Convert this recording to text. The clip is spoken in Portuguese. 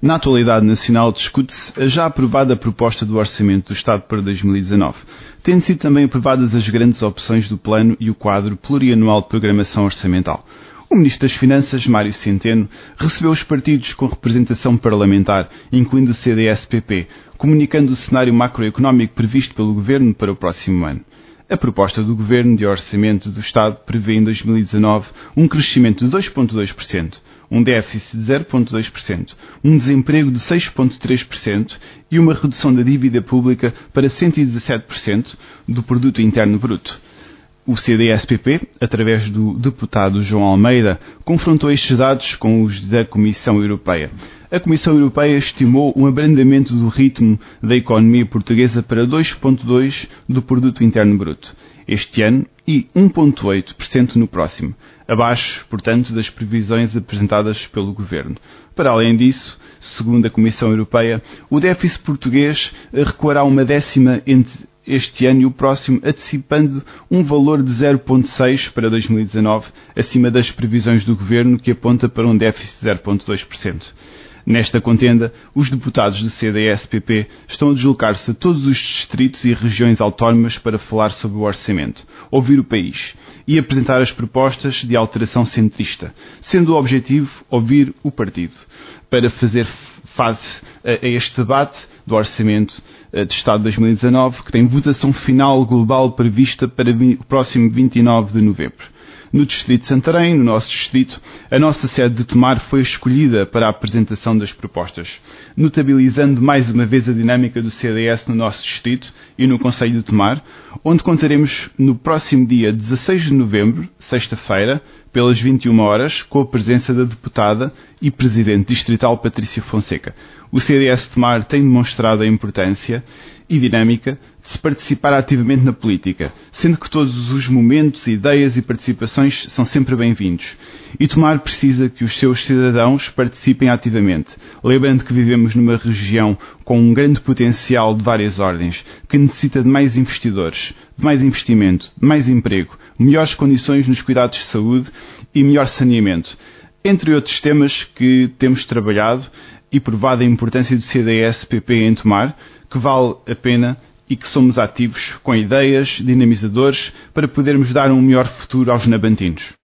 Na atualidade nacional discute-se a já aprovada proposta do Orçamento do Estado para 2019, tendo sido também aprovadas as grandes opções do Plano e o quadro plurianual de programação orçamental. O Ministro das Finanças, Mário Centeno, recebeu os partidos com representação parlamentar, incluindo o CDS-PP, comunicando o cenário macroeconómico previsto pelo Governo para o próximo ano. A proposta do Governo de Orçamento do Estado prevê em 2019 um crescimento de 2,2%, um déficit de 0,2%, um desemprego de 6,3% e uma redução da dívida pública para 117% do Produto Interno Bruto. O CDS-PP, através do deputado João Almeida, confrontou estes dados com os da Comissão Europeia. A Comissão Europeia estimou um abrandamento do ritmo da economia portuguesa para 2,2% do Produto Interno Bruto este ano e 1,8% no próximo, abaixo, portanto, das previsões apresentadas pelo Governo. Para além disso, segundo a Comissão Europeia, o déficit português recuará uma décima entre este ano e o próximo, antecipando um valor de 0,6% para 2019, acima das previsões do Governo, que aponta para um déficit de 0,2%. Nesta contenda, os deputados do CDS-PP estão a deslocar-se a todos os distritos e regiões autónomas para falar sobre o orçamento, ouvir o país e apresentar as propostas de alteração centrista, sendo o objetivo ouvir o partido, para fazer face a este debate do Orçamento de Estado de 2019, que tem votação final global prevista para o próximo 29 de novembro. No Distrito de Santarém, no nosso distrito, a nossa sede de Tomar foi escolhida para a apresentação das propostas, notabilizando mais uma vez a dinâmica do CDS no nosso distrito e no Concelho de Tomar, onde contaremos no próximo dia 16 de novembro, sexta-feira, pelas 21 horas, com a presença da deputada e presidente distrital Patrícia Fonseca. O CDS de Tomar tem demonstrado a importância e dinâmica de se participar ativamente na política, sendo que todos os momentos, ideias e participações são sempre bem-vindos. E Tomar precisa que os seus cidadãos participem ativamente, lembrando que vivemos numa região com um grande potencial de várias ordens, que necessita de mais investidores, de mais investimento, de mais emprego, melhores condições nos cuidados de saúde e melhor saneamento, entre outros temas que temos trabalhado e provado a importância do CDS-PP em Tomar, que vale a pena e que somos ativos com ideias, dinamizadores, para podermos dar um melhor futuro aos nabantinos.